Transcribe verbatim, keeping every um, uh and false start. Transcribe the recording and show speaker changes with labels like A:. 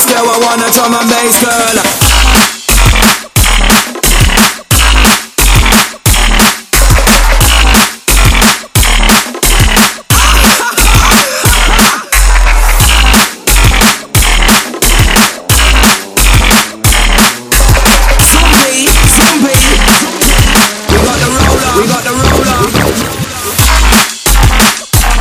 A: bass girl, I want a drum and bass girl.